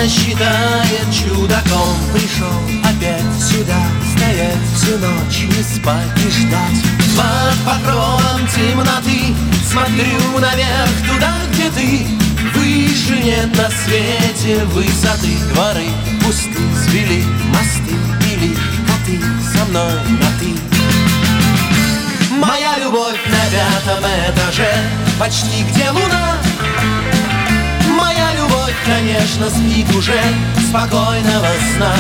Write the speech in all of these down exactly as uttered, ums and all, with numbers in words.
считает чудаком. Пришел опять сюда, стоять всю ночь, не спать и ждать. Под покровом темноты смотрю наверх, туда, где ты. Выше нет на свете высоты. Дворы пусты, свели мосты, или коты со мной на ты. Моя любовь на пятом этаже, почти где луна. Моя любовь, конечно, спит уже, спокойного сна.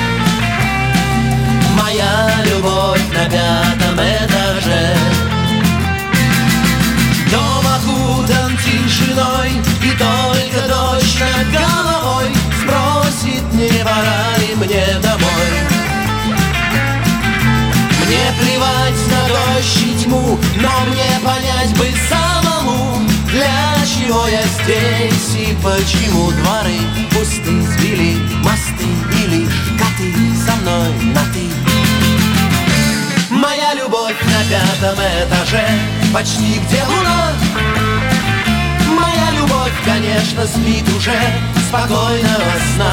Моя любовь на пятом этаже. Дом окутан тишиной, и только дождь над головой спросит, не пора ли мне домой. Мне плевать на дождь и тьму, но мне понять бы самому, для чего я здесь и почему. Дворы пусты, свели мосты, или коты со мной на ты. Моя любовь на пятом этаже, почти где луна. Моя любовь, конечно, спит уже, спокойного сна.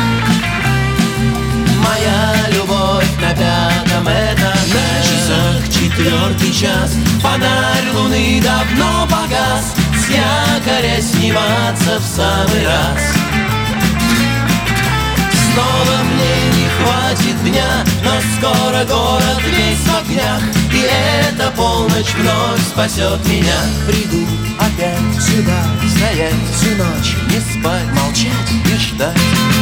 Моя любовь на пятом этаже. На часах четвертый час, фонарь луны давно погас, с якоря сниматься в самый раз. Снова мне не хватит дня, но скоро город весь в огнях, и эта полночь вновь спасет меня. приду опять сюда, стоять всю ночь, не спать, молчать и ждать.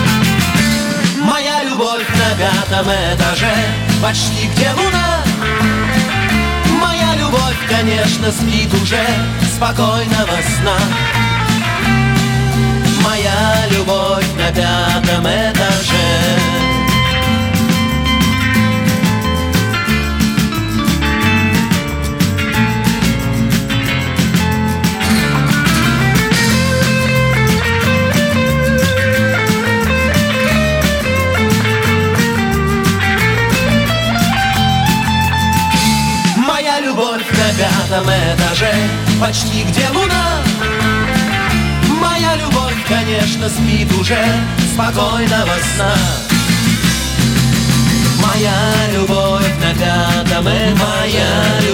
Моя любовь на пятом этаже, почти где луна. Моя любовь, конечно, спит уже, спокойного сна. Моя любовь на пятом этаже. Моя любовь на пятом этаже, почти где луна. Моя любовь, конечно, спит уже, спокойного сна. Моя любовь на пятом этаже. Моя